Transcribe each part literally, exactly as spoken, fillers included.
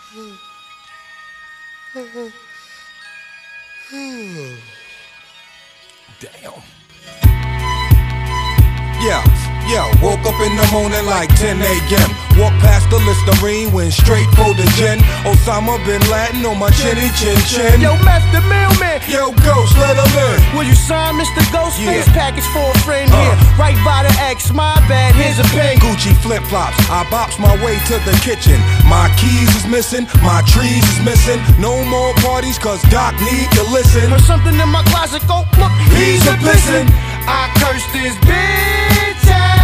Damn. Yeah, yeah, woke up in the morning like ten A M Walked past the Listerine, went straight for the gin. Osama bin Laden on my chinny chin chin. Yo, Meth the mailman. Yo, Ghost, let him in. Will you sign Mister Ghostface? Yeah. Package for a friend Uh. here. Right by the X, my bad, here's a pen. Gucci flip-flops, I bops my way to the kitchen. My keys is missing, my trees is missing. No more parties, cause Doc need to listen. Heard something in my closet, go look, He's a pissing. I cursed this bitch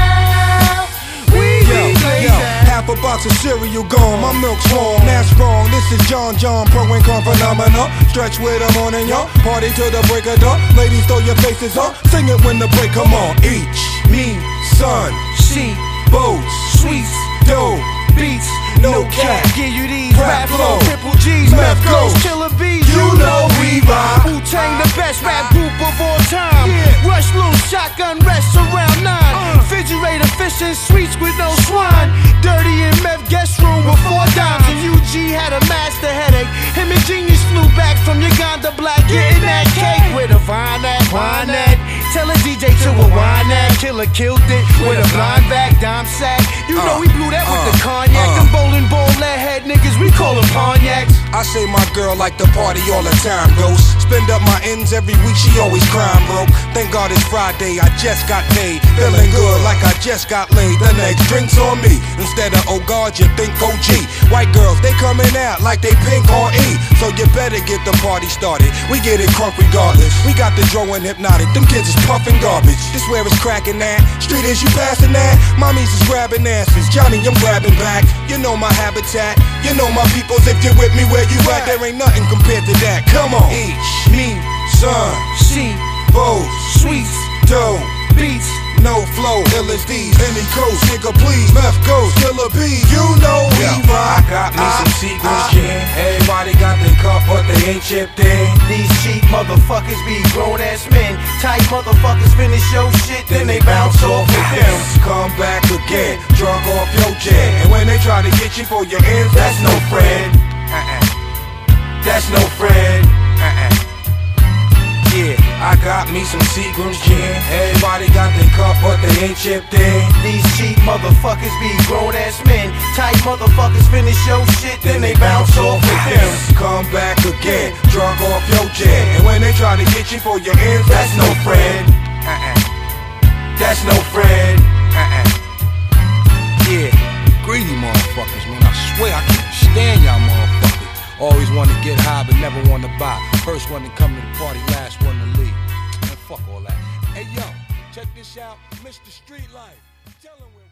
out. We Yo, be yo, half a box of cereal gone, my milk's warm, that's wrong. This is John John, pro and con phenomena. Stretch with the morning, y'all. Party till the break of dawn. Ladies, throw your faces up. Sing it when the break come on. Each, me, son, she, boats, sweets, dope, beats, no cap. Give you these Rap rap flow, flow, triple G's, Meth meth goes, Ghost. killer bees. You know we rock. Wu-Tang, the best rap group of all time. Yeah. Rush loose, shotgun rests around nine. Uh. Refrigerator, fish and sweets with no swine. Dirty in meth guest room with four dimes. And U G had a master headache. Him and Genius flew back from Uganda Black, getting that cake with a vine at, wine at. Tell a D J to a wine at. Killer killed it with a blind back, dime sack. You know Uh, we blew that with uh, the cognac. uh. Them bowling ball lead head niggas, we call them cognacs. I say my girl like to party all the time, Ghost. Spend up my ends every week, she always crying broke. Thank God it's Friday, I just got paid. Feeling good like I just got laid. The next drink's on me. Instead of oh God, you think O G. White girls, they coming out like they pink on E. So you better get the party started. We get it crunk regardless. We got the dro and hypnotic. Them kids is puffing garbage. This where it's cracking at. Street is you passing that. Mommies is grabbing asses. Johnny, I'm grabbing back. You know my habitat. You know my peoples. If you're with me where you at, there ain't nothing compared to that. Come on. Each, me, son, She, both, sweets, dope, beats. no flow, L S Ds, any coast, nigga please, Meth Ghost, Killer B, you know we rock. I got me some Seagram's gin. Everybody got their cup, but they ain't chipped in. These cheap motherfuckers be grown ass men. Tight motherfuckers finish your shit, then they bounce off with them. Come back again, drunk off your jet. And when they try to get you for your ends, That's no friend. Uh-uh. That's no friend. Uh-uh. Yeah, I got me some Seagram's gin. Everybody got their cup, but they ain't chipped in. These cheap motherfuckers be grown ass men. Tight motherfuckers finish your shit, then they bounce off with them. Come back again, drunk off your jet. And when they try to get you for your ends, That's no friend. Uh-uh. That's no friend. Uh-uh. Yeah. Greedy motherfuckers, man. I swear I can't stand y'all motherfuckers. Always want to get high, but never want to buy. First one to come to the party, last one to leave. Man, fuck all that. Hey, yo, check this out. Mister Street Life. Tell him where